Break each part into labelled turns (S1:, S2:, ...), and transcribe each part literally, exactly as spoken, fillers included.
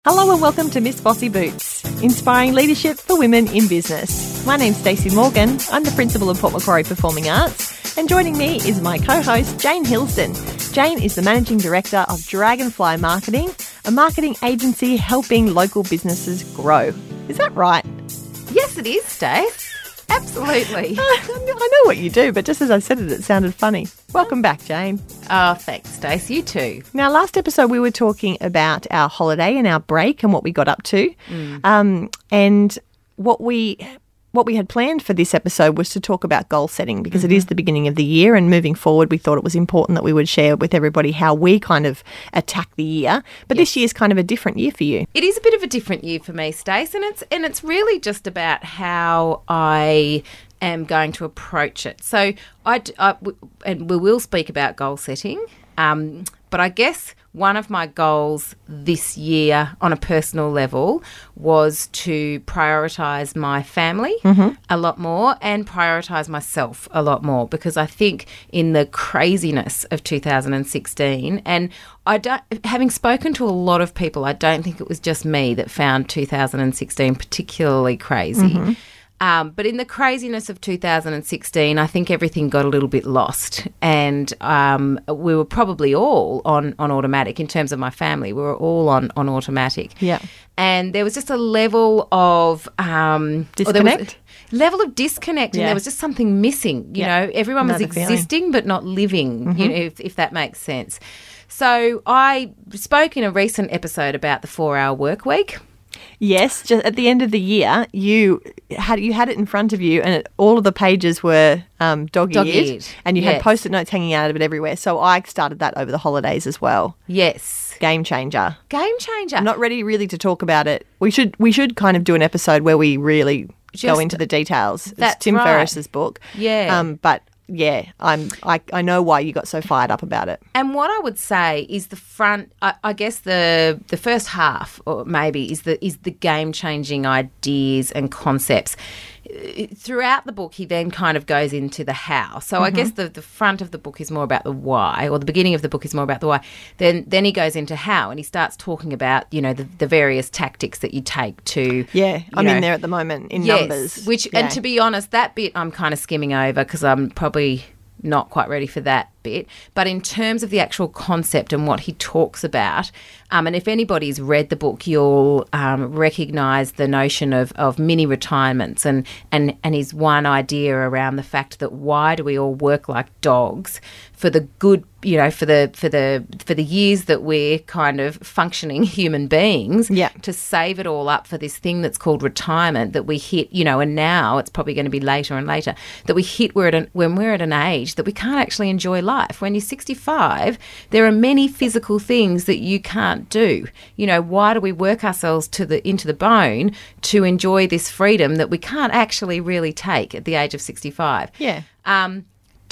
S1: Hello and welcome to Miss Bossy Boots, inspiring leadership for women in business. My name's Stacey Morgan. I'm the principal of Port Macquarie Performing Arts, and joining me is my co-host Jane Hilston. Jane is the managing director of Dragonfly Marketing, a marketing agency helping local businesses grow. Is that right?
S2: Yes, it is, Stace. Absolutely.
S1: I know what you do, but just as I said it, it sounded funny. Welcome back, Jane.
S2: Oh, thanks, Stace. You too.
S1: Now, last episode we were talking about our holiday and our break and what we got up to. Mm. Um, and what we what we had planned for this episode was to talk about goal setting because mm-hmm. it is the beginning of the year, and moving forward we thought it was important that we would share with everybody how we kind of attack the year. But yes. This year's kind of a different year for you.
S2: It is a bit of a different year for me, Stace, and it's and it's really just about how I am going to approach it. So I, I and we will speak about goal setting, um, but I guess one of my goals this year on a personal level was to prioritise my family mm-hmm. a lot more and prioritise myself a lot more, because I think in the craziness of two thousand sixteen, and I don't, having spoken to a lot of people, I don't think it was just me that found two thousand sixteen particularly crazy. Mm-hmm. Um, but in the craziness of two thousand sixteen, I think everything got a little bit lost, and um, we were probably all on, on automatic in terms of my family. We were all on, on automatic.
S1: Yeah.
S2: And there was just a level of um,
S1: disconnect.
S2: Level of disconnect, yeah. And there was just something missing. You yeah. know, everyone was existing feeling. But not living. Mm-hmm. You know, if, if that makes sense. So I spoke in a recent episode about the four-hour work week.
S1: Yes, just at the end of the year, you had you had it in front of you, and it, all of the pages were um, dog-eared,
S2: dog-eared,
S1: and you
S2: yes.
S1: had post-it notes hanging out of it everywhere. So I started that over the holidays as well.
S2: Yes,
S1: game changer.
S2: Game changer.
S1: I'm not ready really to talk about it. We should we should kind of do an episode where we really just go into the details.
S2: That's
S1: it's Tim
S2: right.
S1: Ferriss's book.
S2: Yeah,
S1: um, but. Yeah, I'm. I, I know why you got so fired up about it.
S2: And what I would say is the front. I, I guess the the first half, or maybe, is the is the game changing ideas and concepts. Throughout the book, he then kind of goes into the how. So mm-hmm. I guess the, the front of the book is more about the why, or the beginning of the book is more about the why. Then then he goes into how, and he starts talking about, you know, the, the various tactics that you take to.
S1: Yeah, I'm
S2: know,
S1: in there at the moment in
S2: yes,
S1: numbers.
S2: Which
S1: yeah.
S2: and to be honest, that bit I'm kind of skimming over because I'm probably not quite ready for that bit. But in terms of the actual concept and what he talks about, um, and if anybody's read the book, you'll um, recognise the notion of, of mini retirements and, and, and his one idea around the fact that why do we all work like dogs for the good, you know, for the for the for the years that we're kind of functioning human beings,
S1: yeah.
S2: to save it all up for this thing that's called retirement that we hit, you know, and now it's probably going to be later and later that we hit we're at an, when we're at an age that we can't actually enjoy life. When you're sixty-five, there are many physical things that you can't do. You know, why do we work ourselves to the into the bone to enjoy this freedom that we can't actually really take at the age of sixty-five?
S1: Yeah.
S2: Um,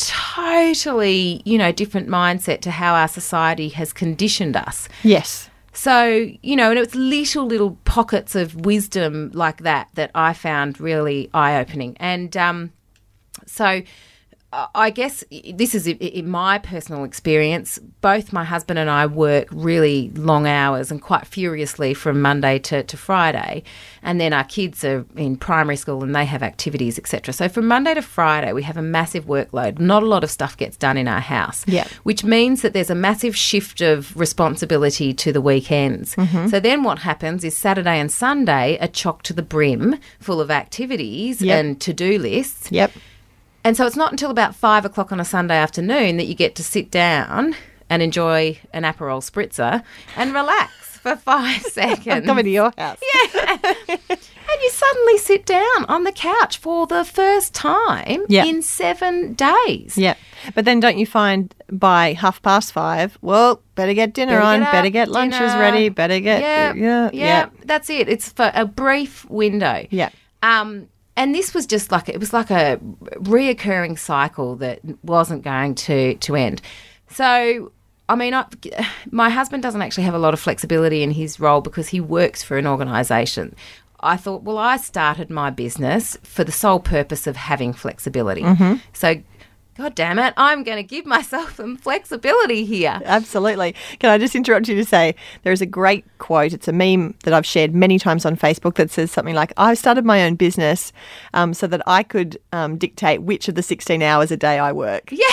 S2: totally, you know, different mindset to how our society has conditioned us.
S1: Yes.
S2: So, you know, and it was little, little pockets of wisdom like that that I found really eye-opening. And um, so I guess this is in my personal experience. Both my husband and I work really long hours and quite furiously from Monday to, to Friday. And then our kids are in primary school and they have activities, et cetera. So from Monday to Friday, we have a massive workload. Not a lot of stuff gets done in our house,
S1: yeah.
S2: which means that there's a massive shift of responsibility to the weekends. Mm-hmm. So then what happens is Saturday and Sunday are chocked to the brim full of activities
S1: yep.
S2: and to-do lists.
S1: Yep.
S2: And so it's not until about five o'clock on a Sunday afternoon that you get to sit down and enjoy an Aperol spritzer and relax for five seconds.
S1: I'm coming to your house.
S2: Yeah. And you suddenly sit down on the couch for the first time
S1: yep.
S2: in seven days.
S1: Yeah. But then don't you find by half past five, well, better get dinner
S2: better
S1: on,
S2: get up,
S1: better get lunches
S2: dinner.
S1: ready, better get...
S2: Yeah,
S1: yeah,
S2: yeah,
S1: yeah.
S2: That's it. It's for a brief window.
S1: Yeah.
S2: Um. And this was just like, it was like a reoccurring cycle that wasn't going to, to end. So, I mean, I, my husband doesn't actually have a lot of flexibility in his role because he works for an organisation. I thought, well, I started my business for the sole purpose of having flexibility. Mm-hmm. So God damn it, I'm going to give myself some flexibility here.
S1: Absolutely. Can I just interrupt you to say there is a great quote. It's a meme that I've shared many times on Facebook that says something like, I started my own business um, so that I could um, dictate which of the sixteen hours a day I work.
S2: Yeah.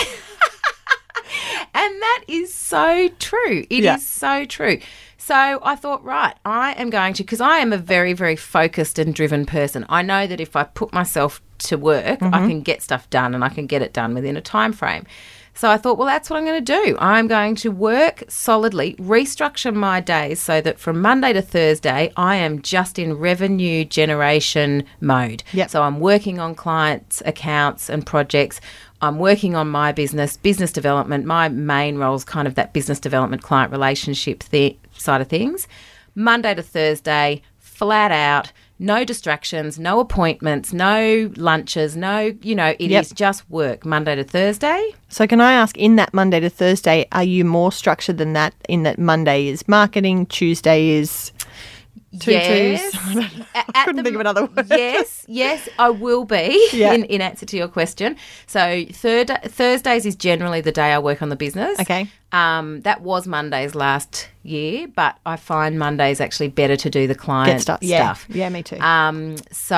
S2: And that is so true. It
S1: Yeah.
S2: is so true. So I thought, right, I am going to, because I am a very, very focused and driven person. I know that if I put myself to work,
S1: Mm-hmm.
S2: I can get stuff done and I can get it done within a time frame. So I thought, well, that's what I'm going to do. I'm going to work solidly, restructure my days so that from Monday to Thursday, I am just in revenue generation mode.
S1: Yep.
S2: So I'm working on clients' accounts and projects. I'm working on my business, business development. My main role is kind of that business development client relationship th- side of things. Monday to Thursday, flat out, no distractions, no appointments, no lunches, no, you know, it
S1: Yep.
S2: is just work Monday to Thursday.
S1: So can I ask, in that Monday to Thursday, are you more structured than that, in that Monday is marketing, Tuesday is tutus?
S2: Yes.
S1: I
S2: At
S1: couldn't
S2: the-
S1: think of another word.
S2: Yes, yes, I will be
S1: Yeah.
S2: in, in answer to your question. So third, Thursdays is generally the day I work on the business.
S1: Okay.
S2: Um, that was Mondays last year, but I find Mondays actually better to do the client
S1: Get stuff. Yeah.
S2: stuff.
S1: Yeah, me too.
S2: Um,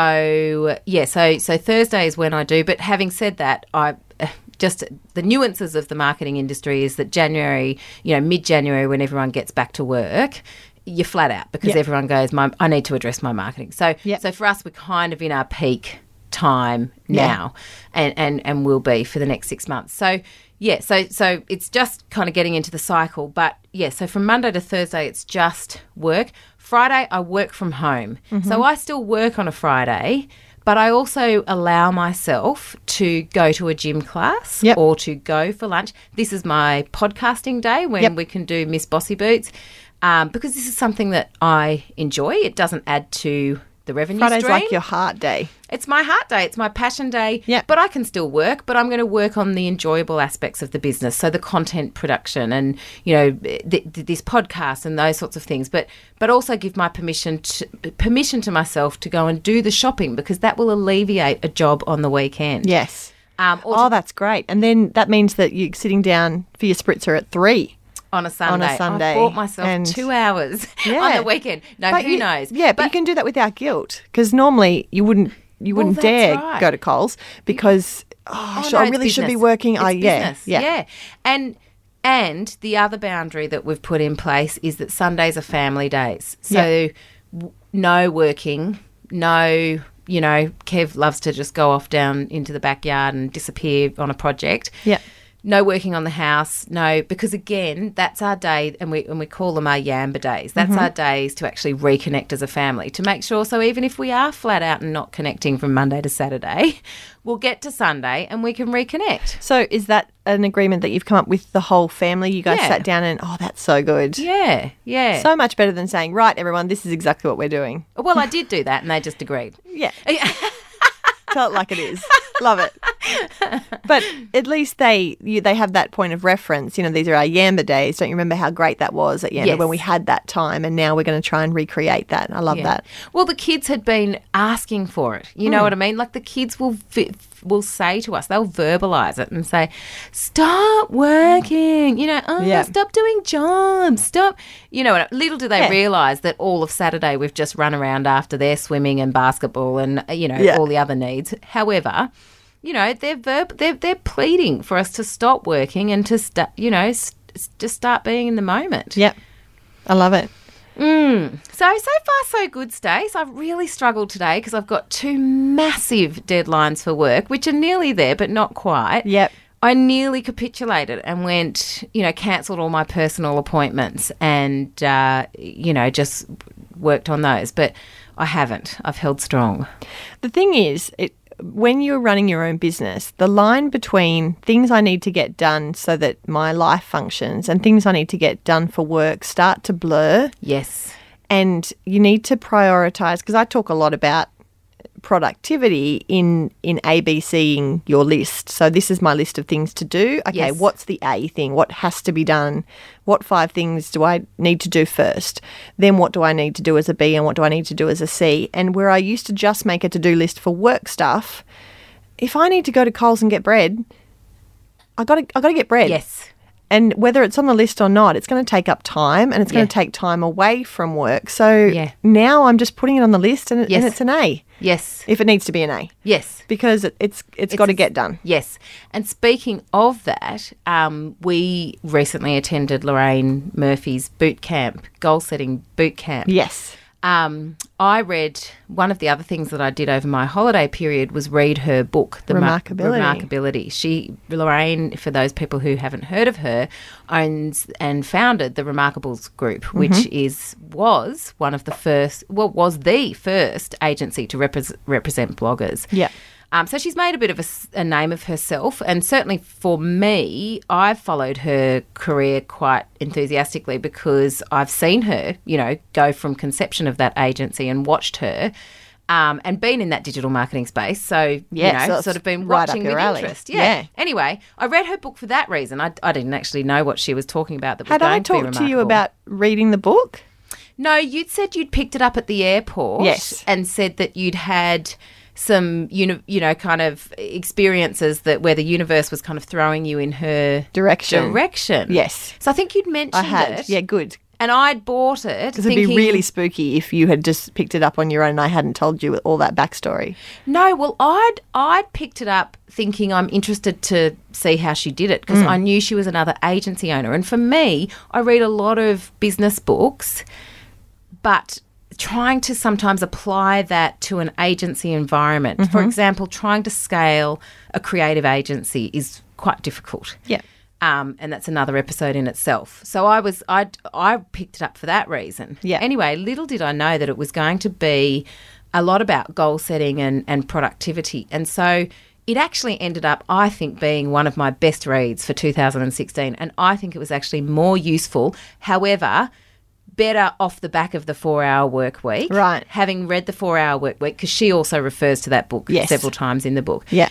S2: so yeah, so so Thursday is when I do. But having said that, I uh, just the nuances of the marketing industry is that January, you know, mid-January when everyone gets back to work, you're flat out because
S1: Yep.
S2: everyone goes, my, I need to address my marketing. So
S1: Yep.
S2: so for us, we're kind of in our peak time
S1: Yeah.
S2: now, and and and will be for the next six months. So. Yeah, so so it's just kind of getting into the cycle. But, yeah, so from Monday to Thursday, it's just work. Friday, I work from home.
S1: Mm-hmm.
S2: So I still work on a Friday, but I also allow myself to go to a gym class
S1: Yep.
S2: or to go for lunch. This is my podcasting day when
S1: Yep.
S2: we can do Miss Bossy Boots um, because this is something that I enjoy. It doesn't add to the revenue
S1: Friday's
S2: stream.
S1: like your heart day.
S2: It's my heart day. It's my passion day.
S1: Yep.
S2: But I can still work, but I'm going to work on the enjoyable aspects of the business. So the content production and, you know, th- th- this podcast and those sorts of things. But but also give my permission to, permission to myself to go and do the shopping because that will alleviate a job on the weekend.
S1: Yes.
S2: Um, or
S1: Oh,
S2: to-
S1: that's great. And then that means that you're sitting down for your spritzer at three.
S2: on a Sunday.
S1: Sunday,
S2: I bought myself
S1: and-
S2: two hours
S1: Yeah.
S2: on the weekend. No,
S1: But
S2: who
S1: you-
S2: knows?
S1: Yeah, but, you can do that without guilt because normally you wouldn't you
S2: Well,
S1: wouldn't
S2: that's
S1: dare
S2: right.
S1: go to Coles because oh,
S2: Oh,
S1: sure,
S2: no,
S1: I
S2: it's
S1: really should be
S2: business.
S1: working.
S2: It's
S1: I yeah,
S2: business.
S1: yeah
S2: yeah. And and the other boundary that we've put in place is that Sundays are family days. So w- no working, no, you know, Kev loves to just go off down into the backyard and disappear on a project.
S1: yeah.
S2: No working on the house, no, because again, that's our day, and we and we call them our Yamba days. That's our days to actually reconnect as a family, to make sure. So even if we are flat out and not connecting from Monday to Saturday, we'll get to Sunday and we can reconnect.
S1: So is that an agreement that you've come up with the whole family? You guys
S2: Yeah.
S1: sat down and oh, that's so good.
S2: Yeah, yeah.
S1: So much better than saying, right, everyone, this is exactly what we're doing.
S2: well, I did do that, and they just agreed.
S1: Yeah. Tell it like it is. Love it. But at least they you, they have that point of reference. You know, these are our Yamba days. Don't you remember how great that was at Yamba
S2: Yes.
S1: when we had that time, and now we're going to try and recreate that. I love
S2: Yeah.
S1: that.
S2: Well, the kids had been asking for it. You
S1: Hmm.
S2: know what I mean? Like the kids will fi- will say to us, they'll verbalise it and say, "Stop working." You know, oh,
S1: Yeah.
S2: stop doing jobs. Stop. You know, little do they
S1: Yeah.
S2: realise that all of Saturday we've just run around after their swimming and basketball and you know
S1: Yeah.
S2: all the other needs. However, you know, they're verb they're they're pleading for us to stop working and to start. You know, s- s- just start being in the moment.
S1: Yep. I love it.
S2: Mm. So, so far so good, Stace. I've really struggled today because I've got two massive deadlines for work, which are nearly there, but not quite.
S1: Yep.
S2: I nearly capitulated and went, you know, cancelled all my personal appointments and, uh, you know, just worked on those. But I haven't. I've held strong.
S1: The thing is, it, when you're running your own business, the line between things I need to get done so that my life functions and things I need to get done for work start to blur.
S2: Yes.
S1: And you need to prioritize, because I talk a lot about productivity in in ABCing your list. So this is my list of things to do. Okay,
S2: Yes.
S1: what's the A thing? What has to be done? What five things do I need to do first? Then what do I need to do as a B and what do I need to do as a C? And where I used to just make a to-do list for work stuff, if I need to go to Coles and get bread, I got to I got to get bread.
S2: Yes.
S1: And whether it's on the list or not, it's going to take up time and it's going
S2: Yeah.
S1: to take time away from work. So
S2: Yeah.
S1: now I'm just putting it on the list and, it,
S2: Yes.
S1: and it's an A,
S2: Yes.
S1: if it needs to be an A,
S2: Yes.
S1: because it, it's it's got to get done.
S2: Yes. And speaking of that, um, we recently attended Lorraine Murphy's boot camp, goal setting boot camp.
S1: Yes.
S2: Um, I read one of the other things that I did over my holiday period was read her book, The Ma-
S1: Remarkability.
S2: Remarkability. She, Lorraine, for those people who haven't heard of her, owns and founded the Remarkables Group, which
S1: Mm-hmm.
S2: is was one of the first, well, was the first agency to repres represent bloggers.
S1: Yeah.
S2: Um, so she's made a bit of a, s- a name of herself, and certainly for me, I've followed her career quite enthusiastically because I've seen her, you know, go from conception of that agency and watched her, um, and been in that digital marketing space. So
S1: Yeah,
S2: you
S1: so
S2: know,
S1: it's
S2: sort of been
S1: right up
S2: watching
S1: your
S2: with
S1: alley.
S2: interest. Yeah.
S1: Yeah.
S2: Anyway, I read her book for that reason. I, I didn't actually know what she was talking about. That was
S1: Had
S2: going
S1: I
S2: to be
S1: talked to you
S2: remarkable.
S1: about reading the book?
S2: No, you'd said you'd picked it up at the airport.
S1: Yes.
S2: And said that you'd had some, uni- you know, kind of experiences that where the universe was kind of throwing you in her
S1: Direction.
S2: direction.
S1: Yes.
S2: So I think you'd mentioned
S1: I had.
S2: it.
S1: Yeah, good.
S2: And I'd bought it.
S1: Because it'd be
S2: thinking-
S1: really spooky if you had just picked it up on your own and I hadn't told you all that backstory.
S2: No, well, I'd I'd picked it up thinking I'm interested to see how she did it because
S1: Mm.
S2: I knew she was another agency owner. And for me, I read a lot of business books, but trying to sometimes apply that to an agency environment.
S1: Mm-hmm.
S2: For example, trying to scale a creative agency is quite difficult.
S1: Yeah.
S2: Um, and that's another episode in itself. So I was I I picked it up for that reason.
S1: Yeah.
S2: Anyway, little did I know that it was going to be a lot about goal setting and, and productivity. And so it actually ended up, I think, being one of my best reads for two thousand sixteen. And I think it was actually more useful. However, better off the back of the four-hour work week.
S1: Right.
S2: Having read the four-hour work week, because she also refers to that book
S1: Yes.
S2: several times in the book.
S1: Yeah.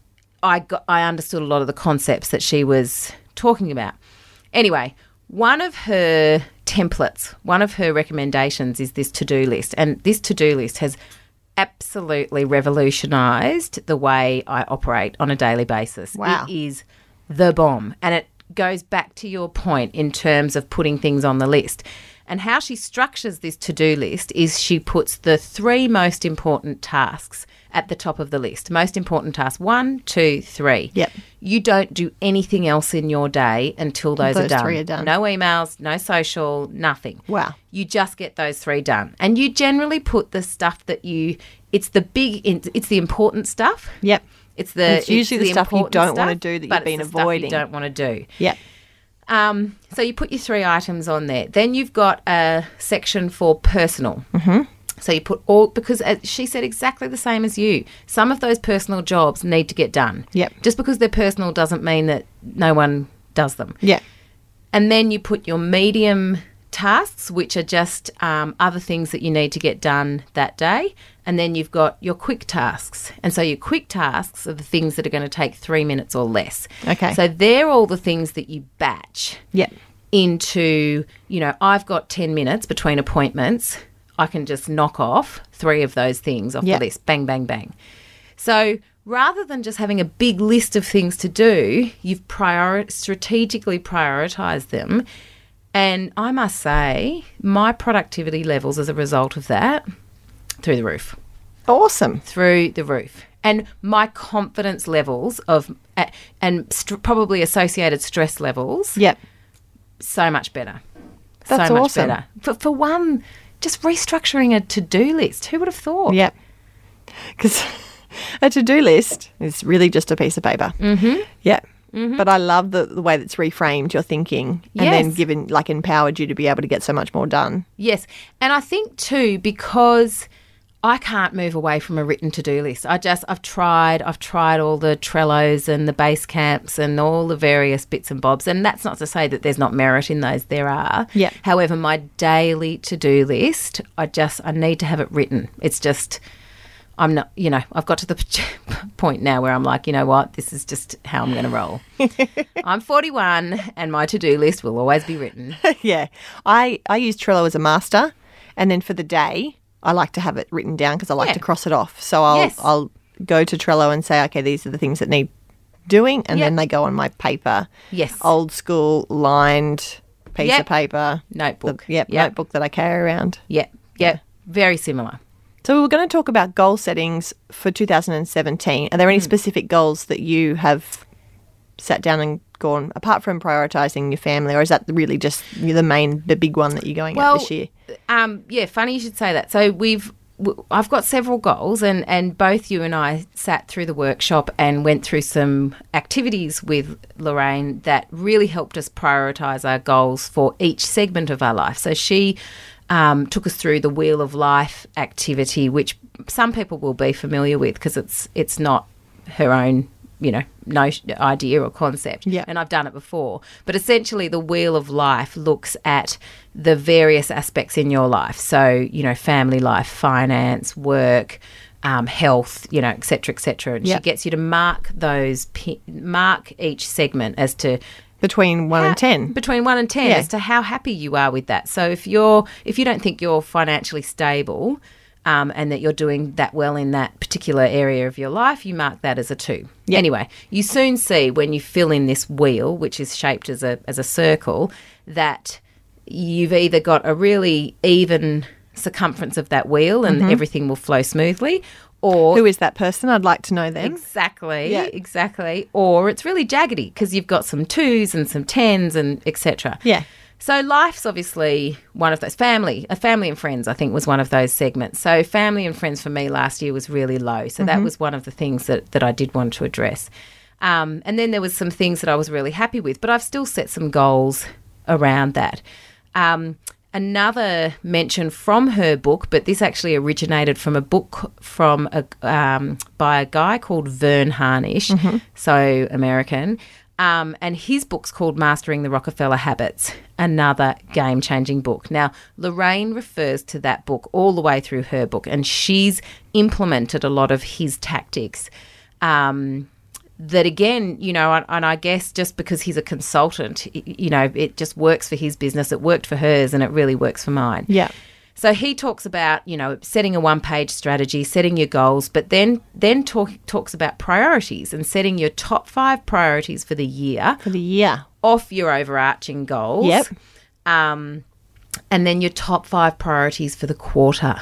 S2: I got, I understood a lot of the concepts that she was talking about. Anyway, one of her templates, one of her recommendations is this to-do list. And this to-do list has absolutely revolutionised the way I operate on a daily basis.
S1: Wow.
S2: It is the bomb. And it goes back to your point in terms of putting things on the list. And how she structures this to-do list is she puts the three most important tasks at the top of the list. Most important tasks, one, two, three.
S1: Yep.
S2: You don't do anything else in your day until those, are,
S1: Those
S2: done.
S1: three are done.
S2: No emails, no social, nothing.
S1: Wow.
S2: You just get those three done. And you generally put the stuff that you, it's the big, it's the important stuff.
S1: Yep.
S2: It's the
S1: It's usually the stuff you
S2: important
S1: don't wanna
S2: stuff,
S1: do that you've
S2: but
S1: been
S2: it's the stuff
S1: avoiding.
S2: you don't want to do.
S1: Yep.
S2: Um, so you put your three items on there. Then you've got a section for personal. Mm-hmm. So you put all, because as she said exactly the same as you, some of those personal jobs need to get done.
S1: Yep.
S2: Just because they're personal doesn't mean that no one does them.
S1: Yeah.
S2: And then you put your medium tasks, which are just um, other things that you need to get done that day. And then you've got your quick tasks. And so your quick tasks are the things that are going to take three minutes or less.
S1: Okay.
S2: So they're all the things that you batch
S1: Yep.
S2: into, you know, I've got ten minutes between appointments. I can just knock off three of those things off
S1: Yep.
S2: the list. Bang, bang, bang. So rather than just having a big list of things to do, you've priori- strategically prioritised them. And I must say, my productivity levels as a result of that, through the roof.
S1: Awesome.
S2: Through the roof. And my confidence levels of, uh, and st- probably associated stress levels,
S1: Yep.
S2: so much better.
S1: That's
S2: so much
S1: awesome.
S2: better. For, for one, just restructuring a to-do list. Who would have thought?
S1: Yep. Because a to-do list is really just a piece of paper. Mm-hmm. Yeah. Mm-hmm. But I love the, the way that's reframed your thinking and then
S2: Yes.
S1: given, like, empowered you to be able to get so much more done.
S2: Yes. And I think too, because I can't move away from a written to-do list. I just, I've tried, I've tried all the Trellos and the base camps and all the various bits and bobs. And that's not to say that there's not merit in those. There are.
S1: Yeah.
S2: However, my daily to-do list, I just, I need to have it written. It's just, I'm not, you know, I've got to the point now where I'm like, you know what, this is just how I'm going to roll. I'm forty-one and my to-do list will always be written.
S1: Yeah. I, I use Trello as a master, and then for the day, I like to have it written down because I like
S2: Yeah.
S1: to cross it off. So I'll
S2: Yes.
S1: I'll go to Trello and say, okay, these are the things that need doing, and
S2: Yep.
S1: then they go on my paper.
S2: Yes.
S1: Old school lined piece
S2: Yep.
S1: of paper.
S2: Notebook.
S1: The, yep,
S2: Yep.
S1: notebook that I carry around.
S2: Yeah, yeah, very similar.
S1: So we were going to talk about goal settings for two thousand seventeen. Are there any specific goals that you have sat down and gone, apart from prioritising your family, or is that really just the main, the big one that you're going
S2: Well,
S1: at this year?
S2: Um, yeah, funny you should say that. So we've, w- I've got several goals, and, and both you and I sat through the workshop and went through some activities with Lorraine that really helped us prioritise our goals for each segment of our life. So she um, took us through the Wheel of Life activity, which some people will be familiar with because it's it's not her own, you know, no idea or concept.
S1: Yeah.
S2: And I've done it before. But essentially the Wheel of Life looks at the various aspects in your life. So, you know, family life, finance, work, um, health, you know, et cetera, et cetera. And
S1: Yeah.
S2: she gets you to mark those, pi- mark each segment as to
S1: Between one
S2: how-
S1: and ten.
S2: between one and ten
S1: Yeah.
S2: as to how happy you are with that. So if you're, if you don't think you're financially stable, Um, and that you're doing that well in that particular area of your life, you mark that as a two.
S1: Yep.
S2: Anyway, you soon see when you fill in this wheel, which is shaped as a as a circle, that you've either got a really even circumference of that wheel and everything will flow smoothly, or
S1: Who is that person? I'd like to know them.
S2: exactly,
S1: Yeah.
S2: exactly, or it's really jaggedy because you've got some twos and some tens and et cetera.
S1: Yeah.
S2: So life's obviously one of those. Family, a family and friends, I think, was one of those segments. So family and friends for me last year was really low. So that was one of the things that, that I did want to address. Um, and then there was some things that I was really happy with, but I've still set some goals around that. Um, another mention from her book, but this actually originated from a book from a, um, by a guy called Vern Harnish, so American. Um, and his book's called Mastering the Rockefeller Habits, another game-changing book. Now, Lorraine refers to that book all the way through her book, and she's implemented a lot of his tactics um, that, again, you know, and, and I guess just because he's a consultant, y- you know, it just works for his business. It worked for hers, and it really works for mine.
S1: Yeah.
S2: So he talks about, you know, setting a one-page strategy, setting your goals, but then then talk, talks about priorities and setting your top five priorities for the year
S1: For the year.
S2: off your overarching goals.
S1: Yep.
S2: Um, and then your top five priorities for the quarter.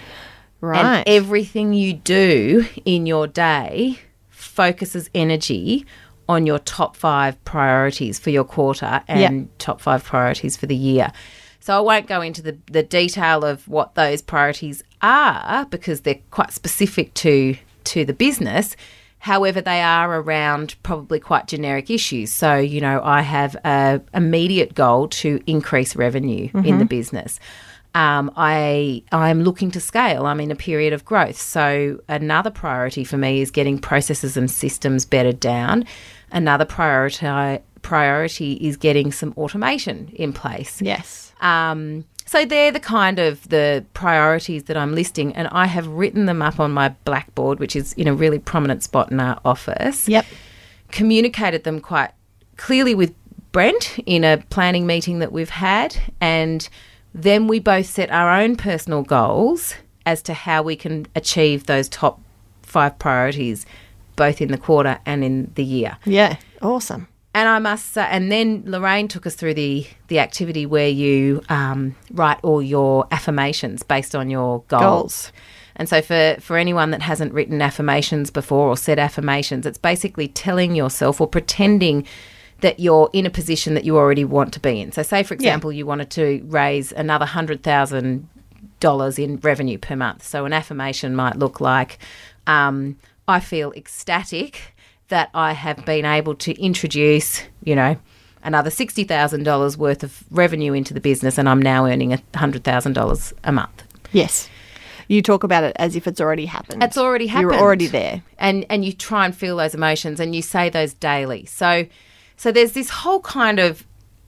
S1: Right.
S2: And everything you do in your day focuses energy on your top five priorities for your quarter and
S1: Yep.
S2: top five priorities for the year. So I won't go into the, the detail of what those priorities are because they're quite specific to to the business. However, they are around probably quite generic issues. So, you know, I have a immediate goal to increase revenue in the business. Um, I I'm looking to scale. I'm in a period of growth. So another priority for me is getting processes and systems bedded down. Another priority priority is getting some automation in place.
S1: Yes.
S2: Um, so they're the kind of the priorities that I'm listing, and I have written them up on my blackboard, which is in a really prominent spot in our office.
S1: Yep.
S2: Communicated them quite clearly with Brent in a planning meeting that we've had, and then we both set our own personal goals as to how we can achieve those top five priorities, both in the quarter and in the year.
S1: Yeah. Awesome.
S2: And I must say, and then Lorraine took us through the, the activity where you um, write all your affirmations based on your goals.
S1: Goals.
S2: And so for, for anyone that hasn't written affirmations before or said affirmations, it's basically telling yourself or pretending that you're in a position that you already want to be in. So say, for example, you wanted to raise another one hundred thousand dollars in revenue per month. So an affirmation might look like, um, I feel ecstatic that I have been able to introduce, you know, another sixty thousand dollars worth of revenue into the business, and I'm now earning one hundred thousand dollars a month.
S1: Yes. You talk about it as if it's already happened.
S2: It's already happened.
S1: You're already there.
S2: And and you try and feel those emotions, and you say those daily. So so there's this whole kind of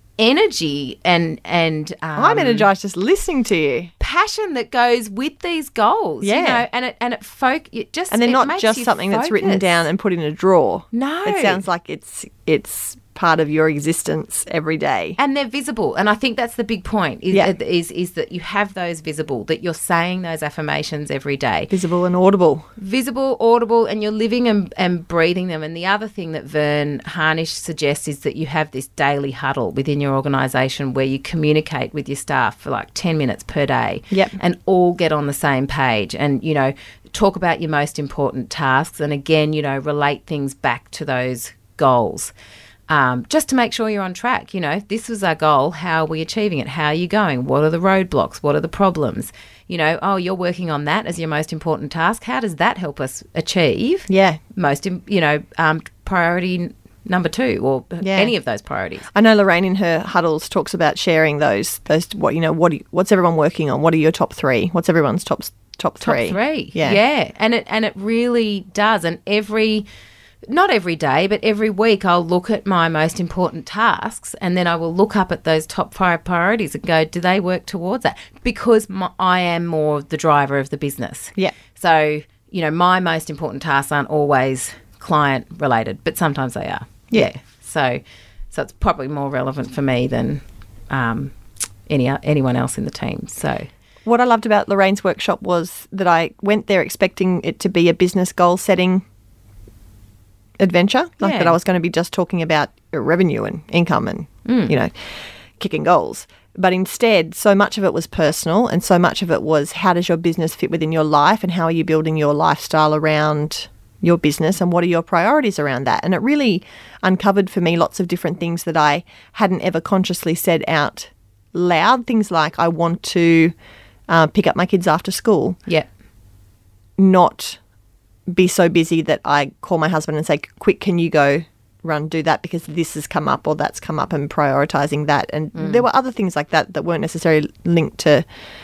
S2: energy and and um,
S1: I'm energized just listening to you.
S2: passion that goes with these goals.
S1: Yeah.
S2: You know, and it and it folk it just
S1: And they're
S2: it
S1: not
S2: makes
S1: just
S2: you
S1: something that's written
S2: focus.
S1: down and put in a drawer.
S2: No.
S1: It sounds like it's it's part of your existence every day.
S2: And they're visible. And I think that's the big point is,
S1: Yeah.
S2: is, is that you have those visible, that you're saying those affirmations every day.
S1: Visible and audible.
S2: Visible, audible, and you're living and, and breathing them. And the other thing that Vern Harnish suggests is that you have this daily huddle within your organisation where you communicate with your staff for like ten minutes per day.
S1: Yep.
S2: And all get on the same page and, you know, talk about your most important tasks and, again, you know, relate things back to those goals. Um, just to make sure you're on track. You know, this was our goal. How are we achieving it? How are you going? What are the roadblocks? What are the problems? You know, oh, you're working on that as your most important task. How does that help us achieve?
S1: Yeah.
S2: Most, im- you know, um, priority number two or
S1: Yeah.
S2: any of those priorities.
S1: I know Lorraine in her huddles talks about sharing those, those what, you know, what, do you- what's everyone working on? What are your top three? What's everyone's top top three?
S2: Top three.
S1: Yeah.
S2: Yeah. And it, and it really does. And every... Not every day, but every week I'll look at my most important tasks and then I will look up at those top five priorities and go, do they work towards that? Because my, I am more the driver of the business.
S1: Yeah.
S2: So, you know, my most important tasks aren't always client related, but sometimes they are.
S1: Yeah.
S2: So so it's probably more relevant for me than um, any anyone else in the team. So...
S1: What I loved about Lorraine's workshop was that I went there expecting it to be a business goal setting adventure, like
S2: Yeah.
S1: that I was going to be just talking about revenue and income and, you know, kicking goals. But instead, so much of it was personal and so much of it was how does your business fit within your life and how are you building your lifestyle around your business and what are your priorities around that? And it really uncovered for me lots of different things that I hadn't ever consciously said out loud. Things like I want to uh, pick up my kids after school,
S2: Yeah.
S1: not be so busy that I call my husband and say, quick, can you go run, do that because this has come up or that's come up, and prioritising that. And there were other things like that that weren't necessarily linked to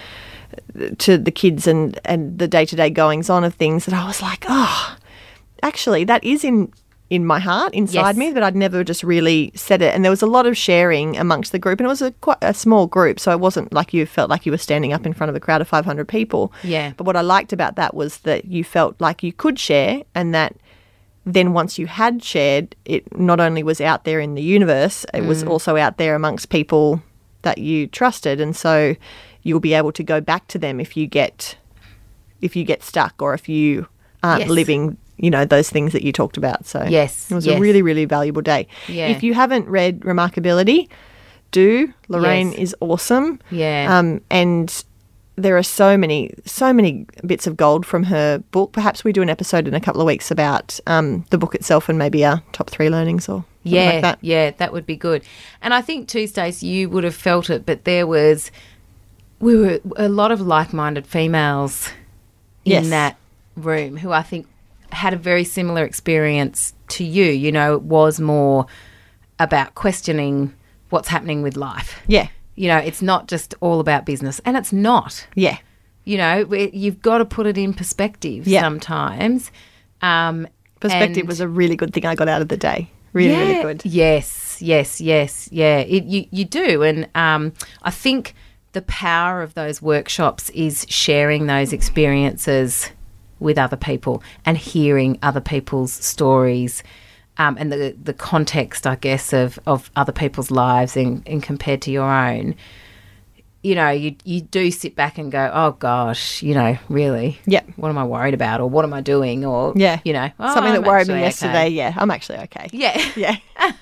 S1: to the kids and, and the day-to-day goings-on of things that I was like, oh, actually, that is in in my heart, inside
S2: Yes.
S1: me, but I'd never just really said it. And there was a lot of sharing amongst the group, and it was a quite a small group, so it wasn't like you felt like you were standing up in front of a crowd of five hundred people.
S2: Yeah.
S1: But what I liked about that was that you felt like you could share, and that then once you had shared, it not only was out there in the universe, it was also out there amongst people that you trusted, and so you'll be able to go back to them if you get if you get stuck or if you aren't
S2: Yes.
S1: living, you know, those things that you talked about. So
S2: Yes,
S1: it was
S2: yes.
S1: a really, really valuable day.
S2: Yeah.
S1: If you haven't read Remarkability, do. Lorraine
S2: Yes.
S1: is awesome.
S2: Yeah.
S1: Um, and there are so many, so many bits of gold from her book. Perhaps we do an episode in a couple of weeks about um, the book itself and maybe our top three learnings or something
S2: Yeah,
S1: like that.
S2: yeah, that would be good. And I think too, Stace, you would have felt it, but there was, we were a lot of like-minded females in
S1: Yes.
S2: that room who I think had a very similar experience to you. You know, it was more about questioning what's happening with life.
S1: Yeah.
S2: You know, it's not just all about business, and it's not.
S1: Yeah.
S2: You know, we- you've got to put it in perspective
S1: Yeah.
S2: sometimes. Um,
S1: Perspective
S2: and-
S1: was a really good thing I got out of the day. Really,
S2: yeah.
S1: really good.
S2: Yes, yes, yes, yeah. It, you you do, and um, I think the power of those workshops is sharing those experiences with other people and hearing other people's stories, um, and the the context, I guess, of, of other people's lives and, and compared to your own. You know, you you do sit back and go, oh gosh, you know, really?
S1: Yep.
S2: What am I worried about, or what am I doing, or
S1: Yeah.
S2: you know, oh,
S1: Something that
S2: I'm
S1: worried me
S2: actually
S1: yesterday.
S2: okay.
S1: Yeah, I'm actually okay.
S2: Yeah.
S1: Yeah.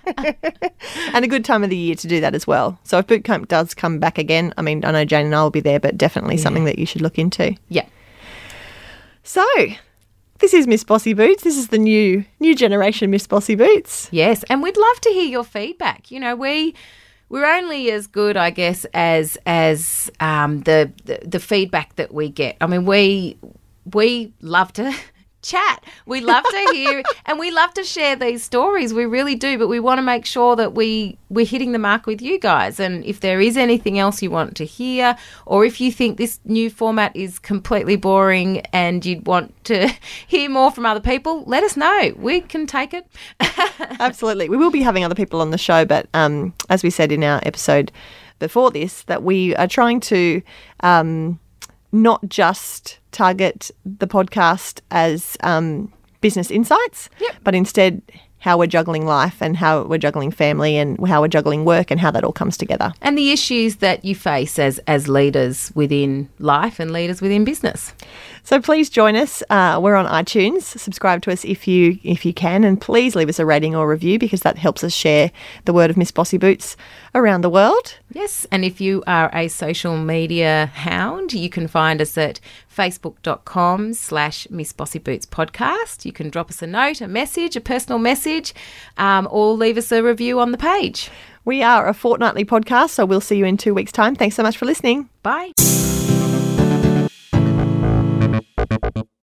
S1: And a good time of the year to do that as well. So if boot camp does come back again, I mean, I know Jane and I will be there, but definitely something that you should look into.
S2: Yeah.
S1: So this is Miss Bossy Boots. This is the new new generation Miss Bossy Boots.
S2: Yes, and we'd love to hear your feedback. You know, we we're only as good, I guess, as as um, the, the the feedback that we get. I mean, we we love to chat. We love to hear, and we love to share these stories. We really do, but we want to make sure that we we're hitting the mark with you guys. And if there is anything else you want to hear, or if you think this new format is completely boring and you'd want to hear more from other people, let us know. We can take it.
S1: Absolutely. We will be having other people on the show, but um, as we said in our episode before this, that we are trying to um, not just target the podcast as um, business insights,
S2: Yep.
S1: but instead how we're juggling life and how we're juggling family and how we're juggling work and how that all comes together.
S2: And the issues that you face as, as leaders within life and leaders within business.
S1: So please join us. Uh, we're on iTunes. Subscribe to us if you if you can, and please leave us a rating or review because that helps us share the word of Miss Bossy Boots around the world.
S2: Yes, and if you are a social media hound, you can find us at facebook.com slash Miss Bossy Boots podcast. You can drop us a note, a message, a personal message, um, or leave us a review on the page.
S1: We are a fortnightly podcast, so we'll see you in two weeks' time. Thanks so much for listening.
S2: Bye.